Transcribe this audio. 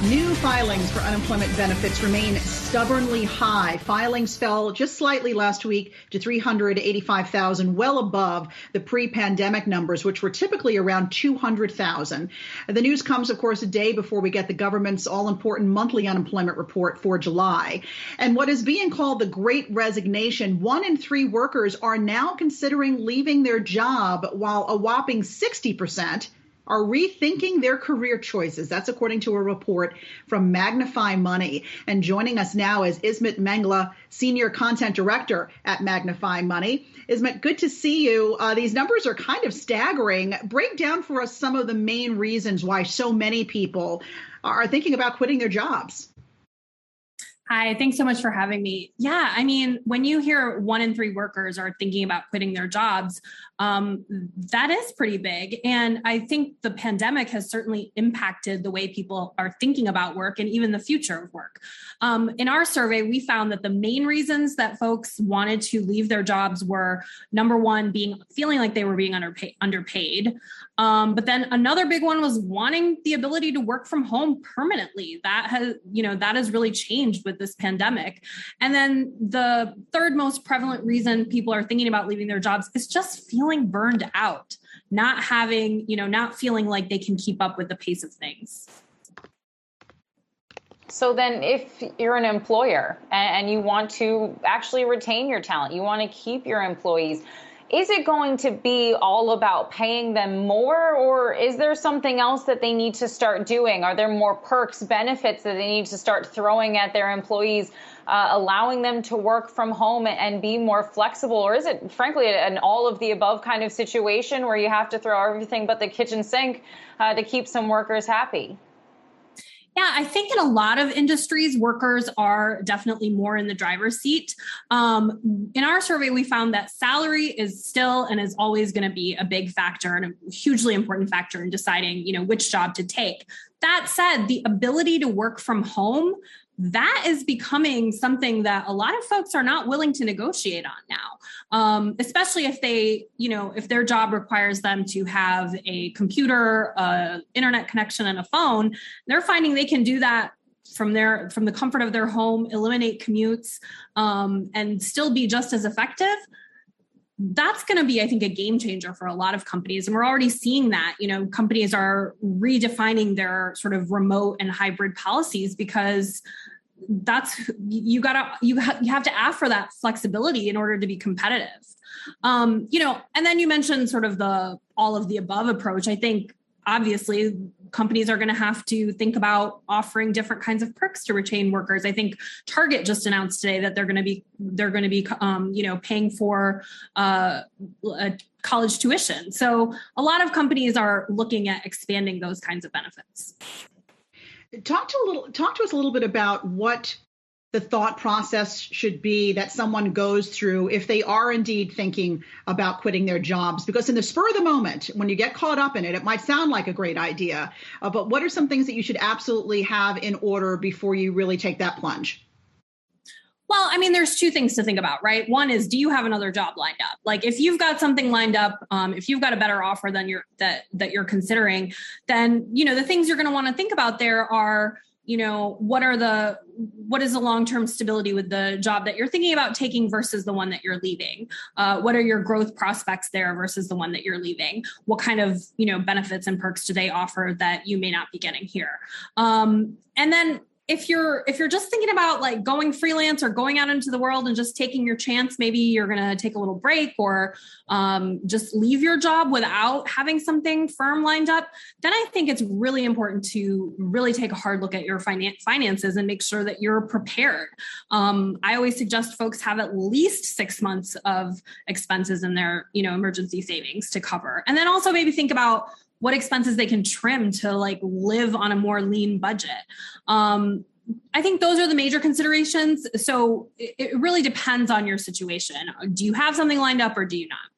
New filings for unemployment benefits remain stubbornly high. Filings fell just slightly last week to 385,000, well above the pre-pandemic numbers, which were typically around 200,000. The news comes, of course, a day before we get the government's all-important monthly unemployment report for July. And what is being called the Great Resignation, 1 in 3 workers are now considering leaving their job, while a whopping 60% are rethinking their career choices. That's according to a report from Magnify Money. And joining us now is Ismet Mengla, Senior Content Director at Magnify Money. Ismet, good to see you. These numbers are kind of staggering. Break down for us some of the main reasons why so many people are thinking about quitting their jobs. Hi, thanks so much for having me. Yeah, I mean, when you hear 1 in 3 workers are thinking about quitting their jobs, that is pretty big. And I think the pandemic has certainly impacted the way people are thinking about work and even the future of work. In our survey, we found that the main reasons that folks wanted to leave their jobs were, number one, feeling like they were being underpaid. But then another big one was wanting the ability to work from home permanently. That has really changed with this pandemic. And then the third most prevalent reason people are thinking about leaving their jobs is just feeling burned out, not feeling like they can keep up with the pace of things. So then if you're an employer and you want to actually retain your talent, you want to keep your employees, is it going to be all about paying them more, or is there something else that they need to start doing? Are there more perks, benefits that they need to start throwing at their employees, allowing them to work from home and be more flexible? Or is it, frankly, an all of the above kind of situation where you have to throw everything but the kitchen sink to keep some workers happy? Yeah, I think in a lot of industries, workers are definitely more in the driver's seat. In our survey, we found that salary is still and is always going to be a big factor and a hugely important factor in deciding, which job to take. That said, the ability to work from home, that is becoming something that a lot of folks are not willing to negotiate on now, especially if if their job requires them to have a computer, internet connection, and a phone. They're finding they can do that from the comfort of their home, eliminate commutes, and still be just as effective. That's going to be, I think, a game changer for a lot of companies. And we're already seeing that, companies are redefining their sort of remote and hybrid policies because you have to ask for that flexibility in order to be competitive. And then you mentioned sort of the all of the above approach. I think obviously companies are going to have to think about offering different kinds of perks to retain workers. I think Target just announced today that they're going to be paying for college tuition. So a lot of companies are looking at expanding those kinds of benefits. Talk to us a little bit about what the thought process should be that someone goes through if they are indeed thinking about quitting their jobs. Because in the spur of the moment, when you get caught up in it, it might sound like a great idea. But what are some things that you should absolutely have in order before you really take that plunge? Well, I mean, there's 2 things to think about, right? One is, do you have another job lined up? Like if you've got something lined up, if you've got a better offer than that you're considering, then, the things you're going to want to think about there are, what is the long-term stability with the job that you're thinking about taking versus the one that you're leaving? What are your growth prospects there versus the one that you're leaving? What kind of, benefits and perks do they offer that you may not be getting here? And then if you're just thinking about like going freelance or going out into the world and just taking your chance, maybe you're going to take a little break or just leave your job without having something firm lined up, then I think it's really important to really take a hard look at your finances and make sure that you're prepared. I always suggest folks have at least 6 months of expenses in their, emergency savings to cover. And then also maybe think about what expenses they can trim to like live on a more lean budget. I think those are the major considerations. So it really depends on your situation. Do you have something lined up or do you not?